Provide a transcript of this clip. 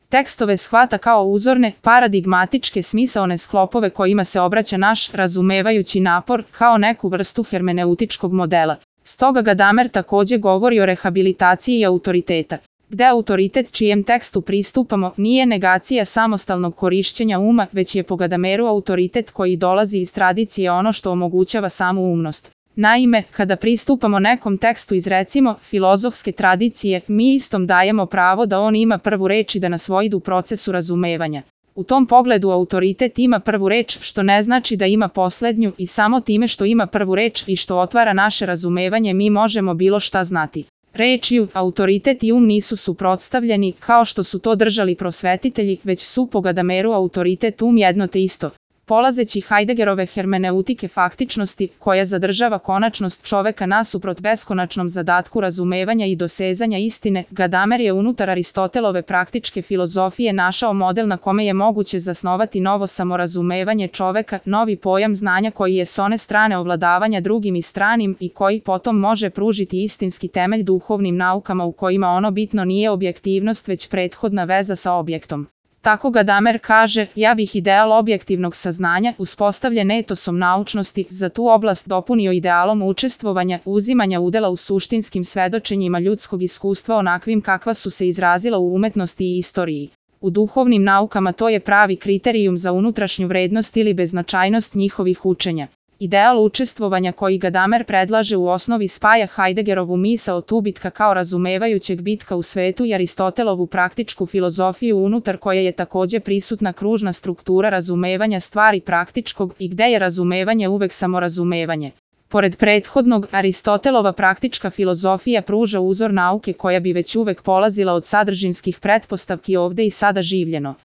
Tekstove shvata kao uzorne, paradigmatičke, smisaone sklopove kojima se obraća naš razumevajući napor kao neku vrstu hermeneutičkog modela. Stoga Gadamer takođe govori o rehabilitaciji autoriteta, gde autoritet čijem tekstu pristupamo nije negacija samostalnog korišćenja uma, već je po Gadameru autoritet koji dolazi iz tradicije ono što omogućava samu umnost. Naime, kada pristupamo nekom tekstu iz recimo filozofske tradicije, mi istom dajemo pravo da on ima prvu reč i da nas vodi u procesu razumevanja. U tom pogledu autoritet ima prvu reč, što ne znači da ima poslednju, i samo time što ima prvu reč i što otvara naše razumevanje mi možemo bilo šta znati. Rečju, autoritet i um nisu suprotstavljeni, kao što su to držali prosvetitelji, već su po Gadameru autoritet um jedno te isto. Polazeći Heideggerove hermeneutike faktičnosti, koja zadržava konačnost čoveka nasuprot beskonačnom zadatku razumevanja i dosezanja istine, Gadamer je unutar Aristotelove praktičke filozofije našao model na kome je moguće zasnovati novo samorazumevanje čoveka, novi pojam znanja koji je s one strane ovladavanja drugim i stranim i koji potom može pružiti istinski temelj duhovnim naukama u kojima ono bitno nije objektivnost već prethodna veza sa objektom. Tako Gadamer kaže, ja bih ideal objektivnog saznanja, uspostavljen etosom naučnosti, za tu oblast dopunio idealom učestvovanja, uzimanja udela u suštinskim svedočenjima ljudskog iskustva onakvim kakva su se izrazila u umetnosti i istoriji. U duhovnim naukama to je pravi kriterijum za unutrašnju vrednost ili beznačajnost njihovih učenja. Ideal učestvovanja koji Gadamer predlaže u osnovi spaja Heideggerovu misao tubitka kao razumevajućeg bitka u svetu i Aristotelovu praktičku filozofiju unutar koje je takođe prisutna kružna struktura razumevanja stvari praktičkog i gde je razumevanje uvek samorazumevanje. Pored prethodnog, Aristotelova praktička filozofija pruža uzor nauke koja bi već uvek polazila od sadržinskih pretpostavki ovde i sada življeno.